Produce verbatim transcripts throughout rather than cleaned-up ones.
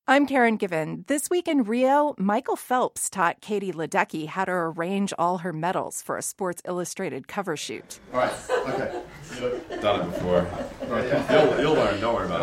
I'm Karen Given. This week in Rio, Michael Phelps taught Katie Ledecky how to arrange all her medals for a Sports Illustrated cover shoot. All right, okay. Done it before. You'll, you'll learn, don't worry about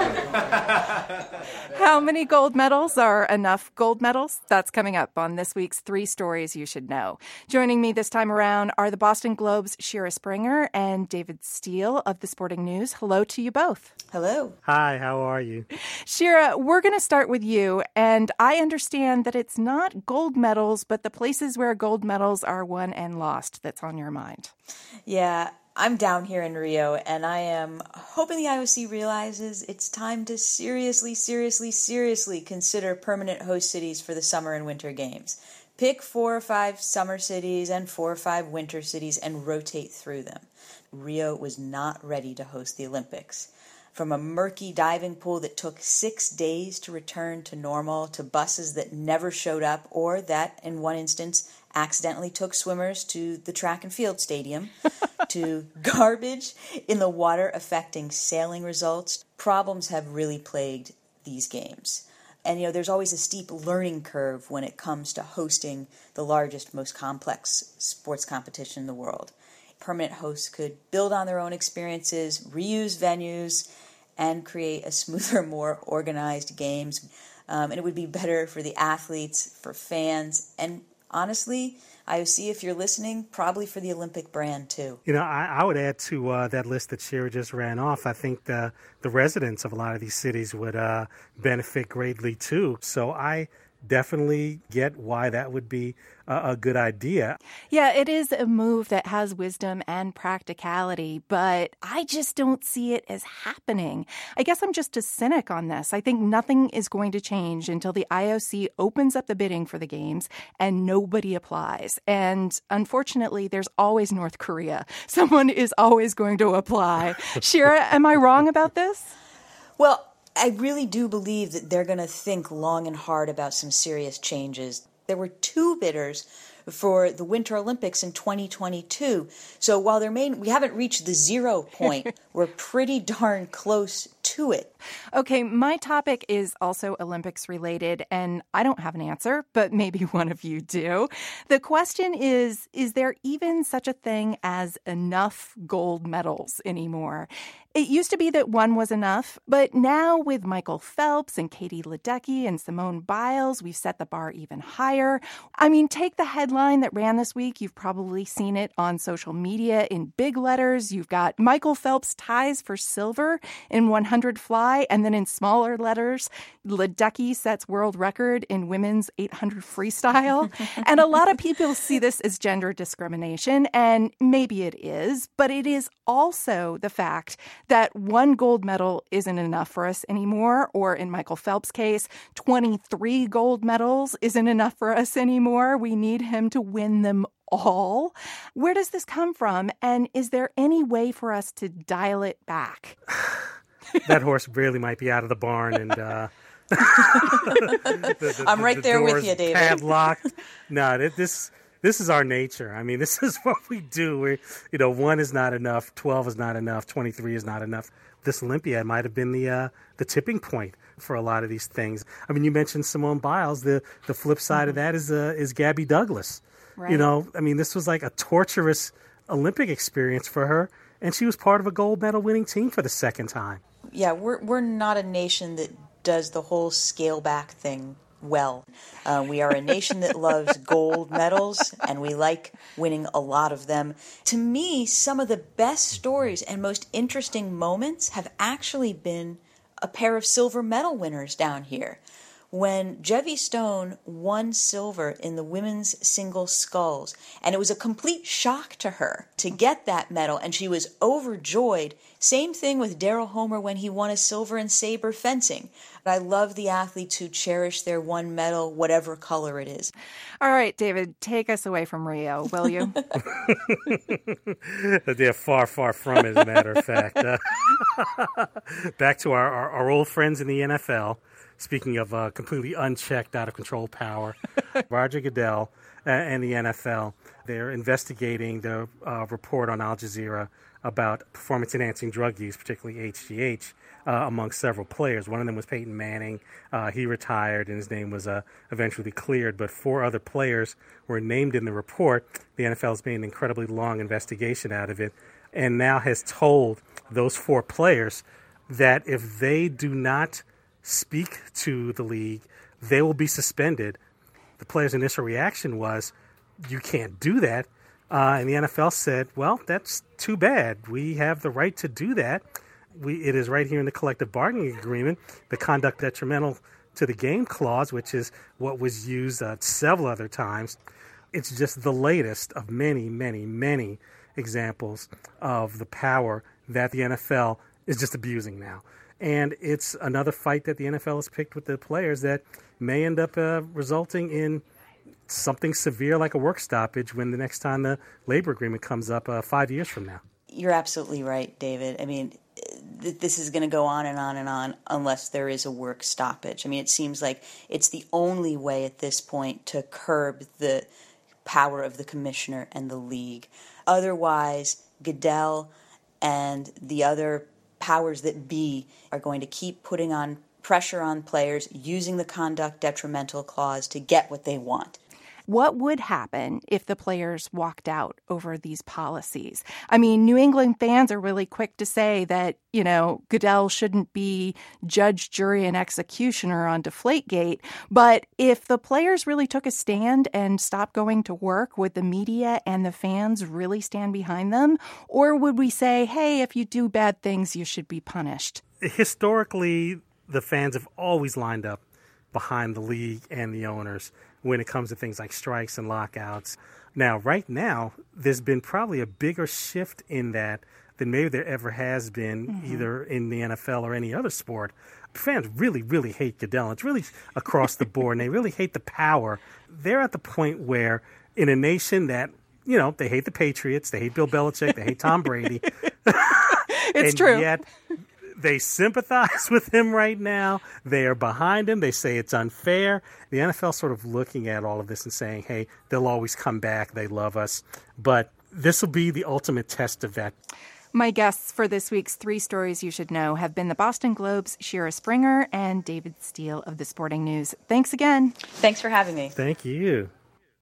it. How many gold medals are enough gold medals? That's coming up on this week's Three Stories You Should Know. Joining me this time around are the Boston Globe's Shira Springer and David Steele of the Sporting News. Hello to you both. Hello. Hi, how are you? Shira, we're going to start with you, and I understand that it's not gold medals, but the places where gold medals are won and lost that's on your mind. Yeah, I'm down here in Rio, and I am hoping the I O C realizes it's time to seriously, seriously, seriously consider permanent host cities for the summer and winter games. Pick four or five summer cities and four or five winter cities and rotate through them. Rio was not ready to host the Olympics. From a murky diving pool that took six days to return to normal, to buses that never showed up, or that, in one instance, accidentally took swimmers to the track and field stadium, to garbage in the water affecting sailing results, problems have really plagued these games. And, you know, there's always a steep learning curve when it comes to hosting the largest, most complex sports competition in the world. Permanent hosts could build on their own experiences, reuse venues, and create a smoother, more organized games. Um, and it would be better for the athletes, for fans, and honestly, I O C, if you're listening, probably for the Olympic brand too. You know, I, I would add to uh, that list that Shira just ran off. I think the the residents of a lot of these cities would uh, benefit greatly too. So I definitely get why that would be a, a good idea. Yeah, it is a move that has wisdom and practicality, but I just don't see it as happening. I guess I'm just a cynic on this. I think nothing is going to change until the I O C opens up the bidding for the games and nobody applies. And unfortunately, there's always North Korea. Someone is always going to apply. Shira, am I wrong about this? Well, I really do believe that they're going to think long and hard about some serious changes. There were two bidders for the Winter Olympics in twenty twenty-two. So while there may, we haven't reached the zero point, we're pretty darn close to it. Okay, my topic is also Olympics related, and I don't have an answer, but maybe one of you do. The question is, is there even such a thing as enough gold medals anymore? It used to be that one was enough, but now with Michael Phelps and Katie Ledecky and Simone Biles, we've set the bar even higher. I mean, take the headline that ran this week. You've probably seen it on social media in big letters. You've got Michael Phelps ties for silver in one hundred fly, and then in smaller letters, Ledecky sets world record in women's eight hundred freestyle. And a lot of people see this as gender discrimination, and maybe it is, but it is also the fact that one gold medal isn't enough for us anymore, or in Michael Phelps' case, twenty-three gold medals isn't enough for us anymore. We need him to win them all. Where does this come from, and is there any way for us to dial it back? That horse really might be out of the barn, and uh, the, the, I'm right the there with doors you, David. Padlocked. No, this this is our nature. I mean, this is what we do. We, you know, one is not enough, twelve is not enough, twenty-three is not enough. This Olympiad might have been the uh, the tipping point for a lot of these things. I mean, you mentioned Simone Biles. The the flip side mm-hmm. of that is uh, is Gabby Douglas. Right. You know, I mean, this was like a torturous Olympic experience for her, and she was part of a gold medal winning team for the second time. Yeah, we're we're not a nation that does the whole scale back thing well. Uh, we are a nation that loves gold medals, and we like winning a lot of them. To me, some of the best stories and most interesting moments have actually been a pair of silver medal winners down here. When Jevi Stone won silver in the women's single sculls, and it was a complete shock to her to get that medal, and she was overjoyed. Same thing with Daryl Homer when he won a silver in saber fencing. I love the athletes who cherish their one medal, whatever color it is. All right, David, take us away from Rio, will you? They're far, far from it, as a matter of fact. Uh, back to our, our, our old friends in the N F L. Speaking of uh, completely unchecked, out-of-control power, Roger Goodell uh, and the N F L, they're investigating the uh, report on Al Jazeera about performance-enhancing drug use, particularly H G H, uh, among several players. One of them was Peyton Manning. Uh, he retired, and his name was uh, eventually cleared. But four other players were named in the report. The N F L has made an incredibly long investigation out of it, and now has told those four players that if they do not speak to the league, they will be suspended. The players' initial reaction was, you can't do that. Uh, and the N F L said, well, that's too bad. We have the right to do that. We, it is right here in the collective bargaining agreement, the conduct detrimental to the game clause, which is what was used uh, several other times. It's just the latest of many, many, many examples of the power that the N F L is just abusing now. And it's another fight that the N F L has picked with the players that may end up uh, resulting in something severe like a work stoppage when the next time the labor agreement comes up uh, five years from now. You're absolutely right, David. I mean, th- this is going to go on and on and on unless there is a work stoppage. I mean, it seems like it's the only way at this point to curb the power of the commissioner and the league. Otherwise, Goodell and the other powers that be are going to keep putting on pressure on players, using the conduct detrimental clause to get what they want. What would happen if the players walked out over these policies? I mean, New England fans are really quick to say that, you know, Goodell shouldn't be judge, jury, and executioner on Deflategate. But if the players really took a stand and stopped going to work, would the media and the fans really stand behind them? Or would we say, hey, if you do bad things, you should be punished? Historically, the fans have always lined up behind the league and the owners when it comes to things like strikes and lockouts. Now, right now, there's been probably a bigger shift in that than maybe there ever has been, mm-hmm. either in the N F L or any other sport. Fans really, really hate Goodell. It's really across the board, and they really hate the power. They're at the point where, in a nation that, you know, they hate the Patriots, they hate Bill Belichick, they hate Tom Brady. It's and true. Yet, they sympathize with him right now. They are behind him. They say it's unfair. The N F L sort of looking at all of this and saying, hey, they'll always come back. They love us. But this will be the ultimate test of that. My guests for this week's Three Stories You Should Know have been the Boston Globe's Shira Springer and David Steele of The Sporting News. Thanks again. Thanks for having me. Thank you.